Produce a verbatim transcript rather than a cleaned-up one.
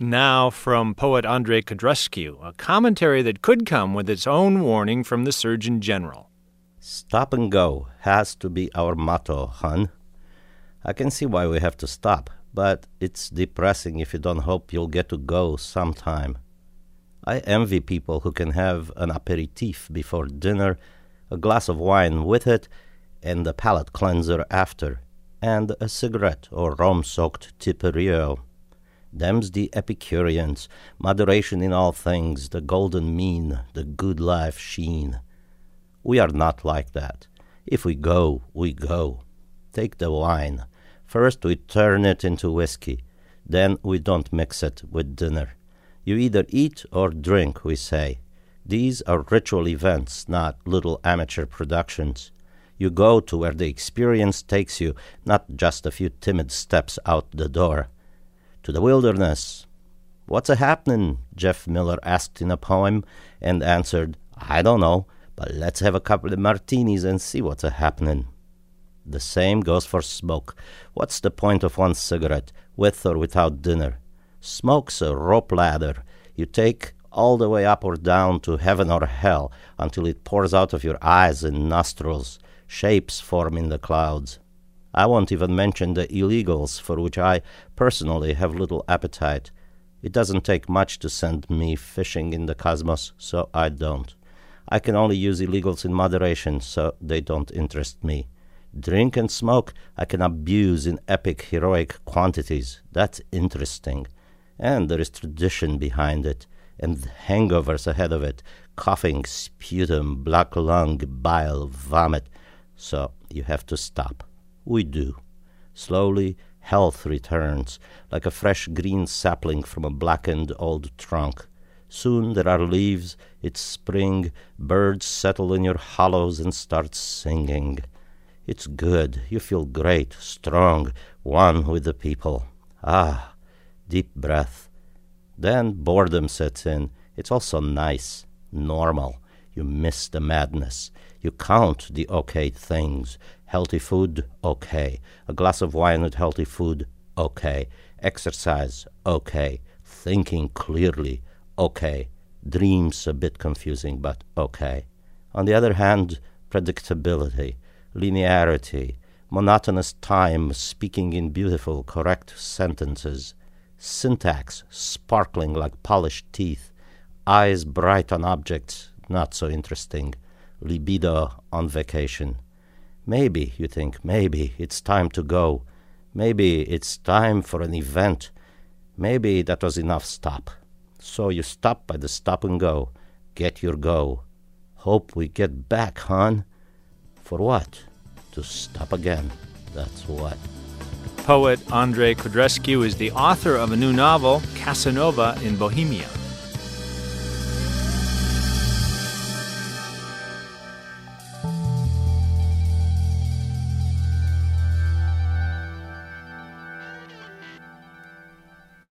Now from poet Andrei Codrescu, a commentary that could come with its own warning from the Surgeon General. Stop and go has to be our motto, hun. I can see why we have to stop, but it's depressing if you don't hope you'll get to go sometime. I envy people who can have an aperitif before dinner, a glass of wine with it, and a palate cleanser after, and a cigarette or rum-soaked tiperio. Them's the Epicureans, moderation in all things, the golden mean, the good life sheen. We are not like that. If we go, we go. Take the wine. First we turn it into whiskey. Then we don't mix it with dinner. You either eat or drink, we say. These are ritual events, not little amateur productions. You go to where the experience takes you, not just a few timid steps out the door. To the wilderness. What's a-happening? Jeff Miller asked in a poem, and answered, I don't know, but let's have a couple of martinis and see what's a-happening. The same goes for smoke. What's the point of one cigarette, with or without dinner? Smoke's a rope ladder. You take all the way up or down to heaven or hell until it pours out of your eyes and nostrils. Shapes form in the clouds. I won't even mention the illegals, for which I personally have little appetite. It doesn't take much to send me fishing in the cosmos, so I don't. I can only use illegals in moderation, so they don't interest me. Drink and smoke I can abuse in epic, heroic quantities. That's interesting. And there is tradition behind it, and hangovers ahead of it, coughing, sputum, black lung, bile, vomit. So you have to stop. We do. Slowly, health returns, like a fresh green sapling from a blackened old trunk. Soon there are leaves, it's spring, birds settle in your hollows and start singing. It's good, you feel great, strong, one with the people. Ah, deep breath. Then boredom sets in. It's also nice, normal. You miss the madness. You count the okay things. Healthy food, okay. A glass of wine with healthy food, okay. Exercise, okay. Thinking clearly, okay. Dreams a bit confusing, but okay. On the other hand, predictability, linearity, monotonous time speaking in beautiful, correct sentences, syntax sparkling like polished teeth, eyes bright on objects, not so interesting, libido on vacation. Maybe, you think, maybe it's time to go. Maybe it's time for an event. Maybe that was enough stop. So you stop by the stop and go. Get your go. Hope we get back, hon. For what? To stop again. That's what. Poet Andrei Codrescu is the author of a new novel, Casanova in Bohemia.